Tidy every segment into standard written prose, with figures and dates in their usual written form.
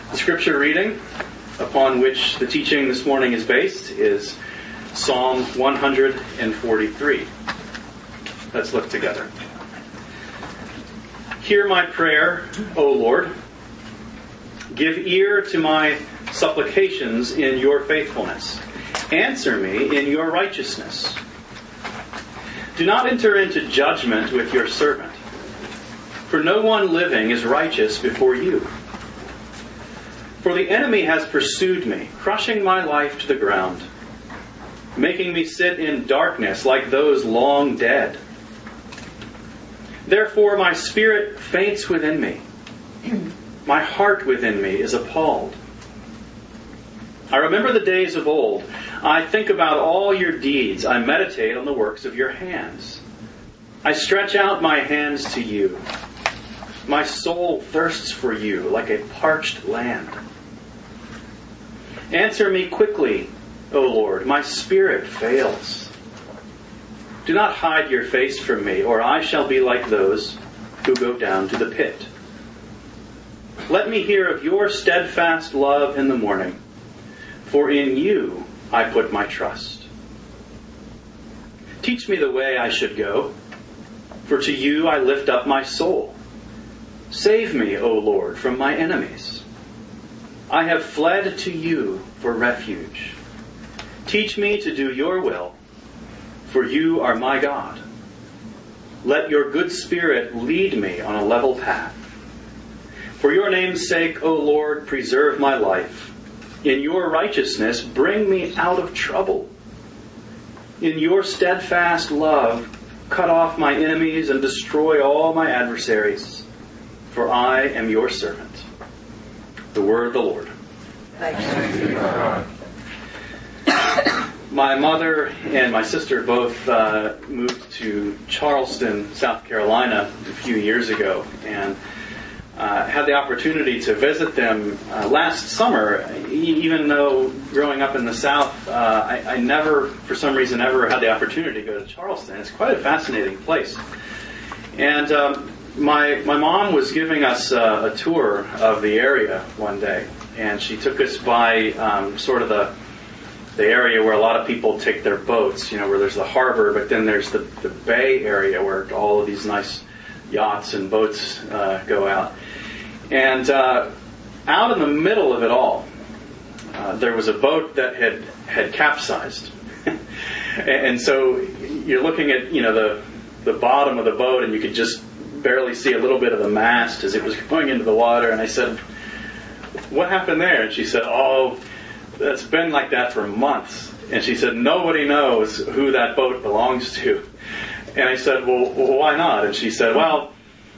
The scripture reading upon which the teaching this morning is based is Psalm 143. Let's look together. Hear my prayer, O Lord. Give ear to my supplications in your faithfulness. Answer me in your righteousness. Do not enter into judgment with your servant, for no one living is righteous before you. For the enemy has pursued me, crushing my life to the ground, making me sit in darkness like those long dead. Therefore my spirit faints within me. My heart within me is appalled. I remember the days of old. I think about all your deeds. I meditate on the works of your hands. I stretch out my hands to you. My soul thirsts for you like a parched land. Answer me quickly, O Lord. My spirit fails. Do not hide your face from me, or I shall be like those who go down to the pit. Let me hear of your steadfast love in the morning, for in you I put my trust. Teach me the way I should go, for to you I lift up my soul. Save me, O Lord, from my enemies. I have fled to you for refuge. Teach me to do your will, for you are my God. Let your good spirit lead me on a level path. For your name's sake, O Lord, preserve my life. In your righteousness, bring me out of trouble. In your steadfast love, cut off my enemies and destroy all my adversaries. For I am your servant. The word of the Lord. Thanks be to God. My mother and my sister both moved to Charleston, South Carolina a few years ago, and had the opportunity to visit them last summer. Even though growing up in the South, I never, for some reason, ever had the opportunity to go to Charleston. It's quite a fascinating place. And my mom was giving us a tour of the area one day, and she took us by sort of the area where a lot of people take their boats, where there's the harbor, but then there's the bay area where all of these nice yachts and boats go out. And out in the middle of it all, there was a boat that had capsized. And so you're looking at, the bottom of the boat, and you could just barely see a little bit of the mast as it was going into the water. And I said, "What happened there?" And she said, "Oh, it's been like that for months." And she said, "Nobody knows who that boat belongs to." And I said, well, why not? And she said, "Well,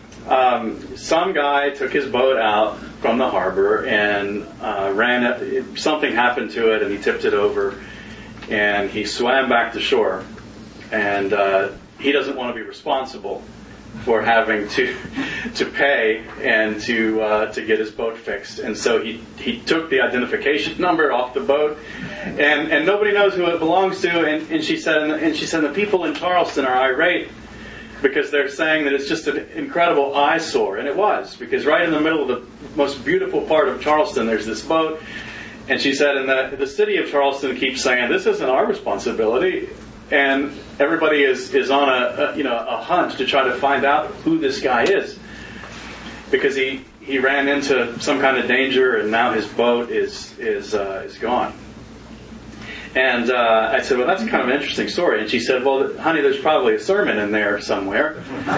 some guy took his boat out from the harbor and ran it. Something happened to it, and he tipped it over, and he swam back to shore. And he doesn't want to be responsible for having to pay and to get his boat fixed. And so he took the identification number off the boat, and nobody knows who it belongs to." And she said the people in Charleston are irate because they're saying that it's just an incredible eyesore. And it was, because right in the middle of the most beautiful part of Charleston, there's this boat. And she said, and the city of Charleston keeps saying, "This isn't our responsibility." And everybody is on a hunt to try to find out who this guy is, because he ran into some kind of danger, and now his boat is gone. And I said, "Well, that's kind of an interesting story." And she said, "Well, honey, there's probably a sermon in there somewhere."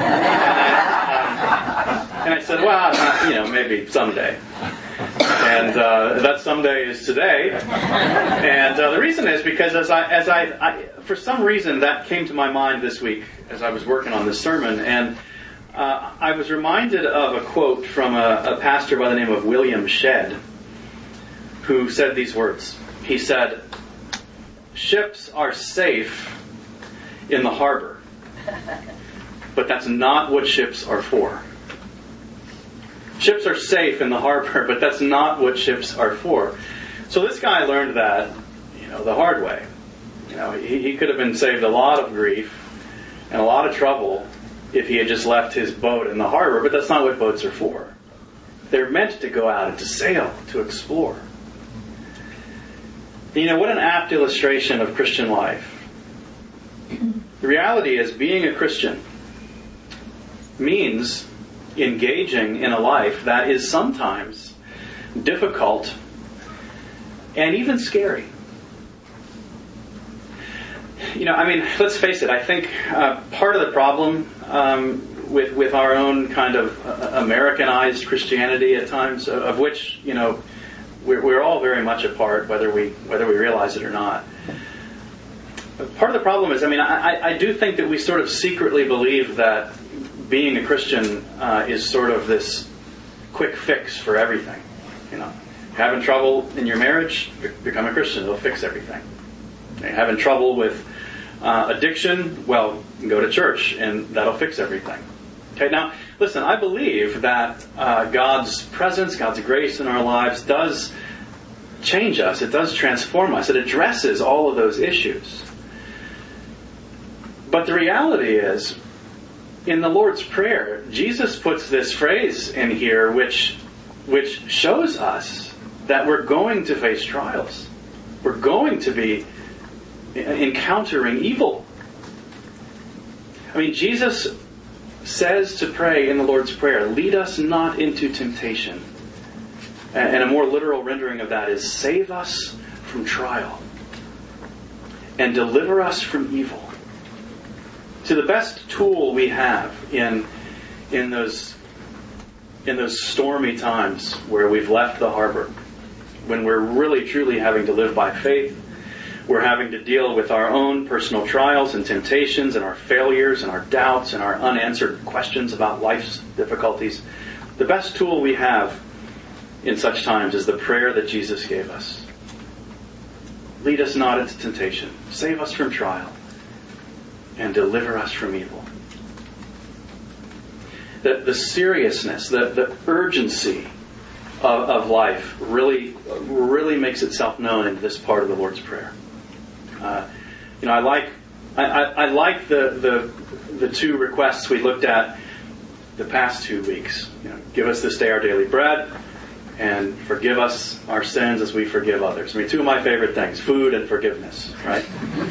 And I said, "Well, maybe someday." And that someday is today. And the reason is because as I for some reason that came to my mind this week as I was working on this sermon, and I was reminded of a quote from a pastor by the name of William Shedd, who said these words. He said, "Ships are safe in the harbor, but that's not what ships are for." Ships are safe in the harbor, but that's not what ships are for. So this guy learned that, the hard way. He could have been saved a lot of grief and a lot of trouble if he had just left his boat in the harbor, but that's not what boats are for. They're meant to go out and to sail, to explore. What an apt illustration of Christian life. The reality is, being a Christian means engaging in a life that is sometimes difficult and even scary. Let's face it, I think part of the problem with our own kind of Americanized Christianity at times, of which, we're all very much a part, whether we realize it or not. Part of the problem is, I do think that we sort of secretly believe that being a Christian is sort of this quick fix for everything. Having trouble in your marriage, become a Christian. It'll fix everything. Having trouble with addiction, well, go to church, and that'll fix everything. Okay, now, listen, I believe that God's presence, God's grace in our lives does change us. It does transform us. It addresses all of those issues. But the reality is, in the Lord's Prayer, Jesus puts this phrase in here which shows us that we're going to face trials. We're going to be encountering evil. Jesus says to pray in the Lord's Prayer, lead us not into temptation. And a more literal rendering of that is, save us from trial and deliver us from evil. So the best tool we have in those stormy times where we've left the harbor, when we're really truly having to live by faith, we're having to deal with our own personal trials and temptations and our failures and our doubts and our unanswered questions about life's difficulties. The best tool we have in such times is the prayer that Jesus gave us. Lead us not into temptation. Save us from trial. And deliver us from evil. The seriousness, the urgency of life really makes itself known in this part of the Lord's Prayer. I like the two requests we looked at the past 2 weeks. Give us this day our daily bread, and forgive us our sins as we forgive others. Two of my favorite things: food and forgiveness. Right?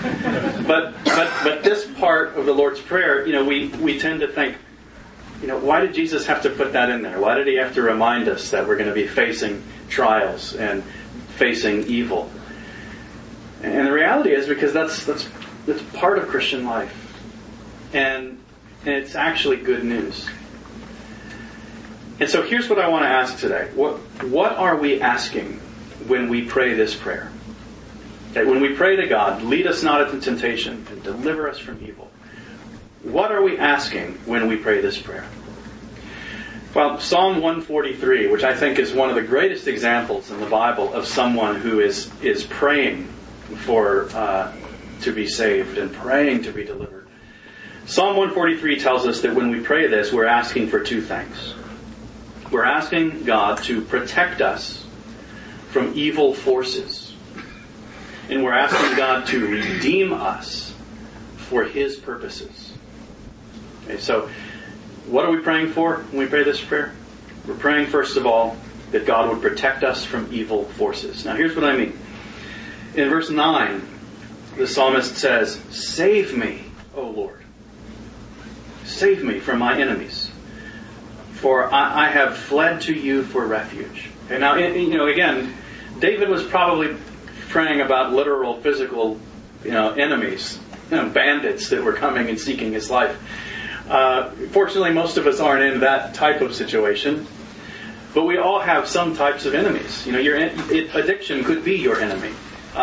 But this part of the Lord's Prayer, we tend to think, why did Jesus have to put that in there? Why did he have to remind us that we're going to be facing trials and facing evil? And the reality is because that's part of Christian life. And it's actually good news. And so here's what I want to ask today. What are we asking when we pray this prayer? Okay, when we pray to God, lead us not into temptation and deliver us from evil. What are we asking when we pray this prayer? Well, Psalm 143, which I think is one of the greatest examples in the Bible of someone who is praying for to be saved and praying to be delivered. Psalm 143 tells us that when we pray this, we're asking for two things. We're asking God to protect us from evil forces. And we're asking God to redeem us for His purposes. Okay, so what are we praying for when we pray this prayer? We're praying, first of all, that God would protect us from evil forces. Now, here's what I mean. In verse 9, the psalmist says, "Save me, O Lord. Save me from my enemies. For I have fled to you for refuge." Okay, now, again, David was probably praying about literal, physical, enemies, bandits that were coming and seeking his life. Fortunately, most of us aren't in that type of situation. But we all have some types of enemies. Your addiction could be your enemy.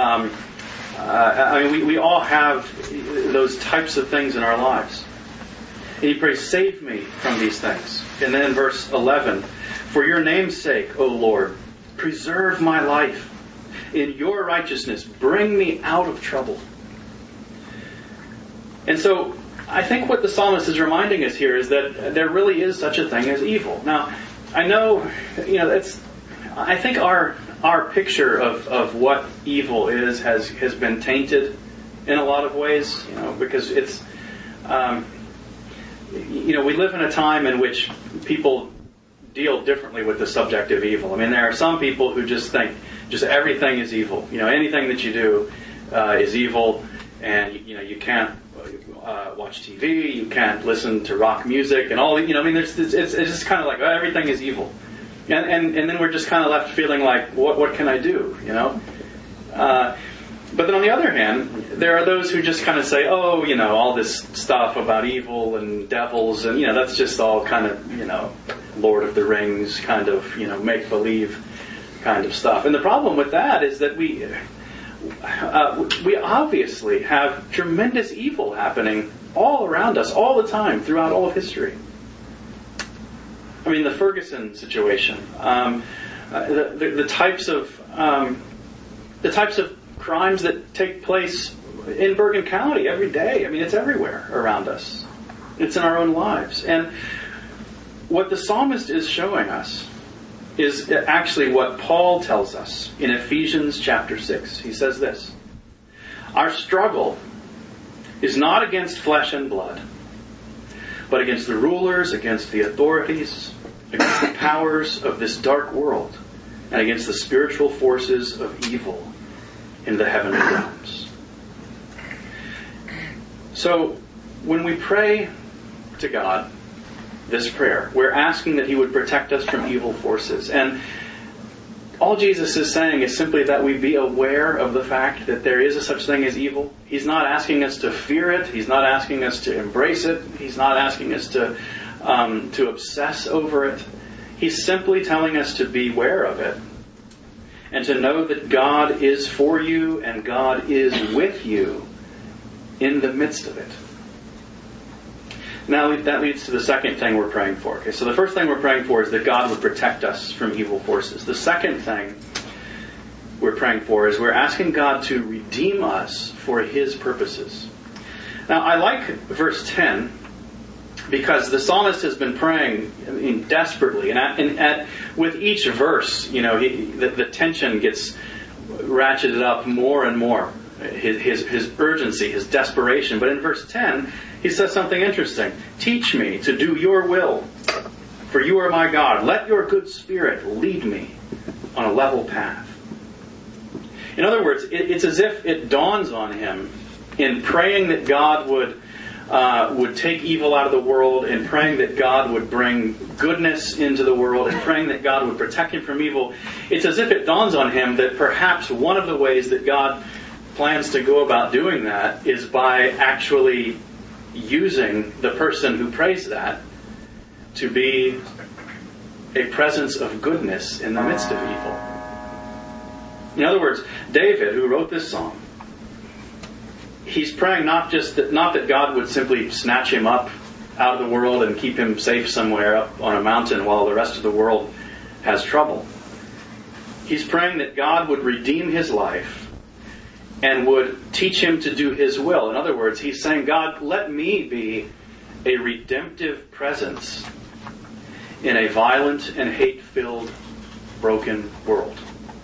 We all have those types of things in our lives. And he prays, "Save me from these things." And then in verse 11, "For your name's sake, O Lord, preserve my life. In your righteousness, bring me out of trouble." And so, I think what the psalmist is reminding us here is that there really is such a thing as evil. Now, I know, I think our picture of what evil is has been tainted in a lot of ways, because it's, we live in a time in which people deal differently with the subject of evil. I mean, there are some people who just think just everything is evil. Anything that you do is evil, and you can't watch TV, you can't listen to rock music, and all. I mean, it's just kind of like everything is evil, and then we're just kind of left feeling like, what can I do? But then on the other hand, there are those who just kind of say, all this stuff about evil and devils, and that's just all kind of Lord of the Rings kind of make believe kind of stuff. And the problem with that is that we obviously have tremendous evil happening all around us, all the time, throughout all of history. I mean, the Ferguson situation, the types of crimes that take place in Bergen County every day. I mean, it's everywhere around us. It's in our own lives. And what the psalmist is showing us is actually what Paul tells us in Ephesians chapter 6. He says this: our struggle is not against flesh and blood, but against the rulers, against the authorities, against the powers of this dark world, and against the spiritual forces of evil in the heavenly realms. So, when we pray to God this prayer, we're asking that He would protect us from evil forces. And all Jesus is saying is simply that we be aware of the fact that there is a such thing as evil. He's not asking us to fear it. He's not asking us to embrace it. He's not asking us to obsess over it. He's simply telling us to beware of it, and to know that God is for you and God is with you in the midst of it. Now that leads to the second thing we're praying for. Okay, so the first thing we're praying for is that God would protect us from evil forces. The second thing we're praying for is we're asking God to redeem us for His purposes. Now I like verse 10, because the psalmist has been praying desperately, and with each verse, the tension gets ratcheted up more and more. His urgency, his desperation. But in verse 10, he says something interesting. Teach me to do your will, for you are my God. Let your good spirit lead me on a level path. In other words, it's as if it dawns on him in praying that God would take evil out of the world, and praying that God would bring goodness into the world, and praying that God would protect him from evil. It's as if it dawns on him that perhaps one of the ways that God plans to go about doing that is by actually using the person who prays that to be a presence of goodness in the midst of evil. In other words, David, who wrote this psalm, he's praying not that God would simply snatch him up out of the world and keep him safe somewhere up on a mountain while the rest of the world has trouble. He's praying that God would redeem his life and would teach him to do His will. In other words, he's saying, God, let me be a redemptive presence in a violent and hate-filled, broken world.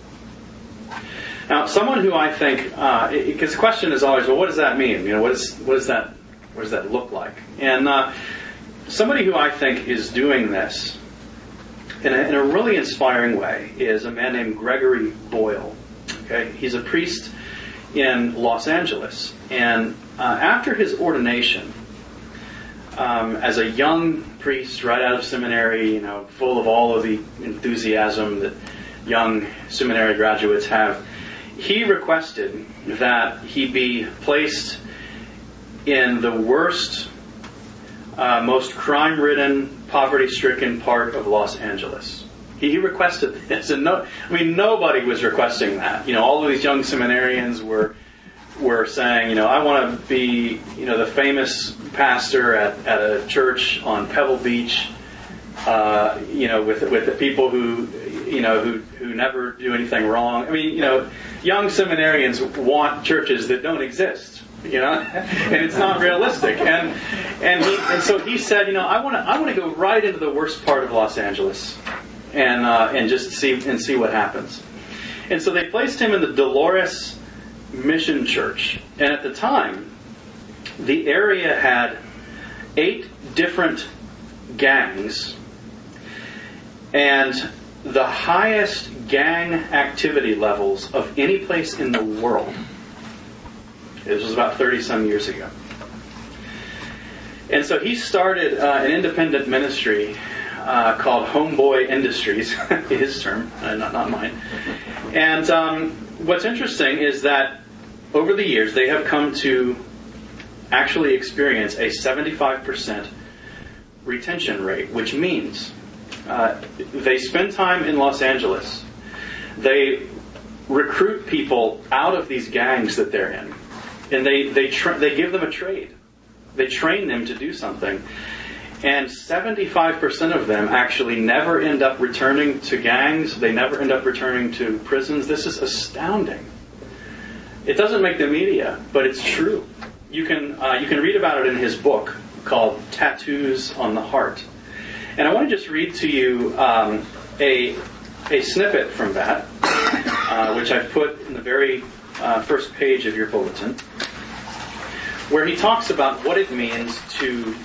Now, someone who I think, because the question is always, well, what does that mean? What does that look like? And somebody who I think is doing this in a really inspiring way is a man named Gregory Boyle. Okay, he's a priest in Los Angeles, and after his ordination, as a young priest right out of seminary, full of all of the enthusiasm that young seminary graduates have, he requested that he be placed in the worst, most crime-ridden, poverty-stricken part of Los Angeles. He requested this, and nobody was requesting that. All of these young seminarians were saying, I want to be, the famous pastor at a church on Pebble Beach, with the people who never do anything wrong. I mean, young seminarians want churches that don't exist, and it's not realistic. And so he said, I want to go right into the worst part of Los Angeles, and just see what happens. And so they placed him in the Dolores Mission Church. And at the time, the area had 8 different gangs And the highest gang activity levels of any place in the world. This was about 30-some years ago. And so he started an independent ministry called Homeboy Industries, his term, not mine. And what's interesting is that over the years they have come to actually experience a 75% retention rate, which means they spend time in Los Angeles. They recruit people out of these gangs that they're in, and they give them a trade. They train them to do something. And 75% of them actually never end up returning to gangs. They never end up returning to prisons. This is astounding. It doesn't make the media, but it's true. You can read about it in his book called Tattoos on the Heart. And I want to just read to you a snippet from that, which I've put in the very first page of your bulletin, where he talks about what it means to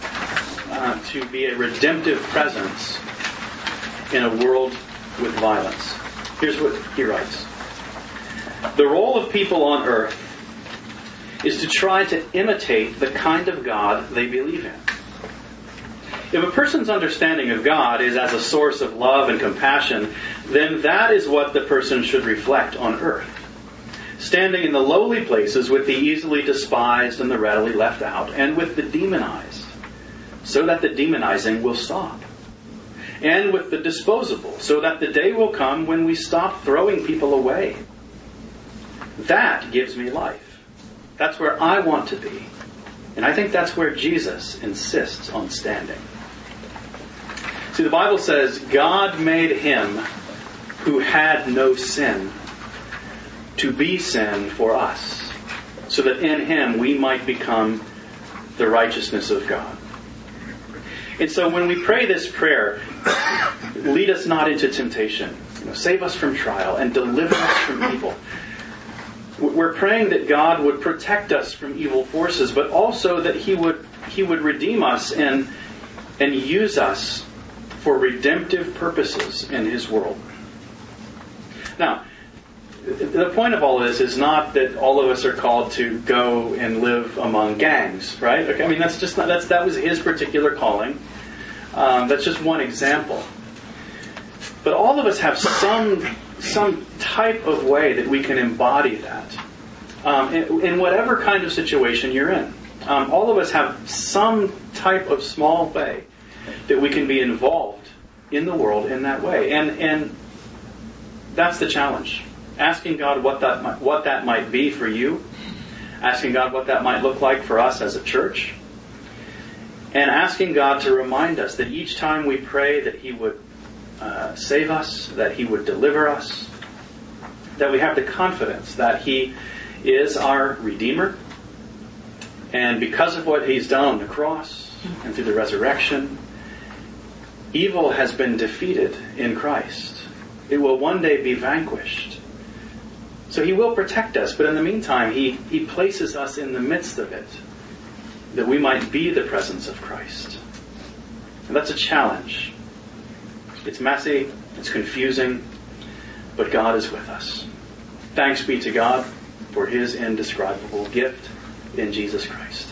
be a redemptive presence in a world with violence. Here's what he writes. The role of people on earth is to try to imitate the kind of God they believe in. If a person's understanding of God is as a source of love and compassion, then that is what the person should reflect on earth. Standing in the lowly places with the easily despised and the readily left out, and with the demonized, so that the demonizing will stop. And with the disposable, so that the day will come when we stop throwing people away. That gives me life. That's where I want to be. And I think that's where Jesus insists on standing. See, the Bible says, God made him who had no sin to be sin for us, so that in him we might become the righteousness of God. And so when we pray this prayer, lead us not into temptation, save us from trial, and deliver us from evil. We're praying that God would protect us from evil forces, but also that He would redeem us and use us for redemptive purposes in His world. Now, the point of all this is not that all of us are called to go and live among gangs, right? Okay, I mean, that was His particular calling. That's just one example. But all of us have some type of way that we can embody that in whatever kind of situation you're in. All of us have some type of small way that we can be involved in the world in that way, and that's the challenge. Asking God what that might be for you, asking God what that might look like for us as a church, and asking God to remind us that each time we pray that He would save us, that He would deliver us, that we have the confidence that He is our Redeemer, and because of what He's done on the cross and through the resurrection, evil has been defeated in Christ. It will one day be vanquished. So He will protect us, but in the meantime, He places us in the midst of it, that we might be the presence of Christ. And that's a challenge. It's messy, it's confusing, but God is with us. Thanks be to God for His indescribable gift in Jesus Christ.